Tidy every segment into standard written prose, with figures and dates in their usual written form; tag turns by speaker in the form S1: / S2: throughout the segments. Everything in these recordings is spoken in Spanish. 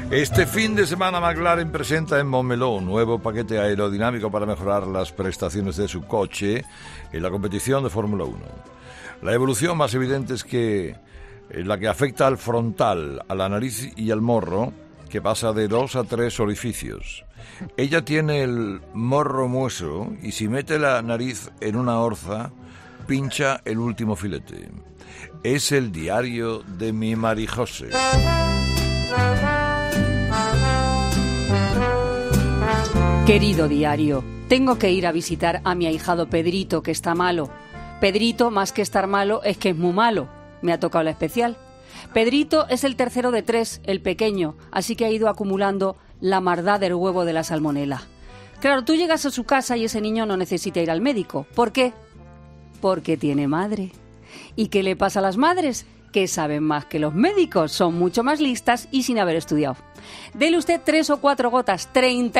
S1: Este fin de semana McLaren presenta en Montmeló un nuevo paquete aerodinámico para mejorar las prestaciones de su coche en la competición de Fórmula 1. La evolución más evidente es que la que afecta al frontal, a la nariz y al morro, que pasa de 2 a 3 orificios. Ella tiene el morro mueso y si mete la nariz en una orza, pincha el último filete. Es el diario de mi Marijose.
S2: Querido diario, tengo que ir a visitar a mi ahijado Pedrito, que está malo. Pedrito, más que estar malo, es que es muy malo. Me ha tocado la especial. Pedrito es el tercero de 3, el pequeño, así que ha ido acumulando la maldad del huevo de la salmonela. Claro, tú llegas a su casa y ese niño no necesita ir al médico. ¿Por qué? Porque tiene madre. ¿Y qué le pasa a las madres? Que saben más que los médicos, son mucho más listas y sin haber estudiado. Dele usted 3 o 4 gotas,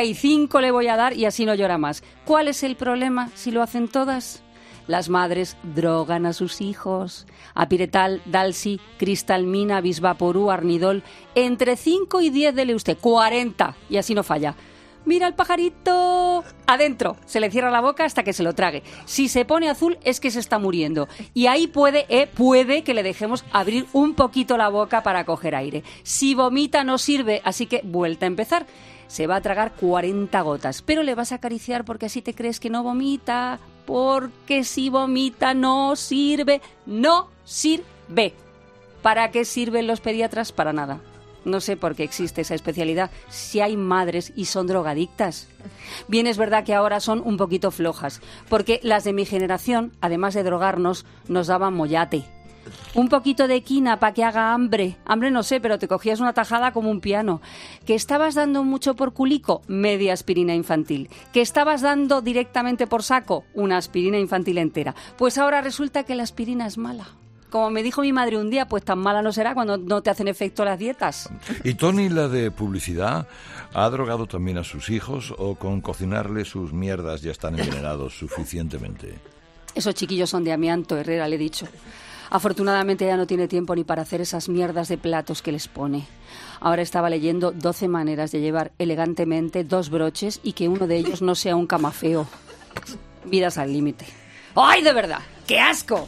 S2: 35 le voy a dar y así no llora más. ¿Cuál es el problema si lo hacen todas? Las madres drogan a sus hijos. Apiretal, Dalsi, Cristalmina, Bisvaporú, Arnidol. Entre 5 y 10 dele usted, 40 y así no falla. Mira el pajarito adentro, se le cierra la boca hasta que se lo trague. Si se pone azul es que se está muriendo. Y ahí puede que le dejemos abrir un poquito la boca para coger aire. Si vomita no sirve, así que vuelta a empezar. Se va a tragar 40 gotas, pero le vas a acariciar porque así te crees que no vomita. Porque si vomita no sirve, no sirve. ¿Para qué sirven los pediatras? Para nada. No sé por qué existe esa especialidad, si hay madres y son drogadictas. Bien, es verdad que ahora son un poquito flojas, porque las de mi generación, además de drogarnos, nos daban mollate. Un poquito de quina para que haga hambre. Hambre no sé, pero te cogías una tajada como un piano. ¿Que estabas dando mucho por culico? Media aspirina infantil. ¿Que estabas dando directamente por saco? Una aspirina infantil entera. Pues ahora resulta que la aspirina es mala. Como me dijo mi madre un día, pues tan mala no será cuando no te hacen efecto las dietas.
S1: ¿Y Tony, la de publicidad, ha drogado también a sus hijos o con cocinarle sus mierdas ya están envenenados suficientemente?
S2: Esos chiquillos son de amianto, Herrera, le he dicho. Afortunadamente ya no tiene tiempo ni para hacer esas mierdas de platos que les pone. Ahora estaba leyendo 12 maneras de llevar elegantemente 2 broches y que uno de ellos no sea un camafeo. Vidas al límite. ¡Ay, de verdad! ¡Qué asco!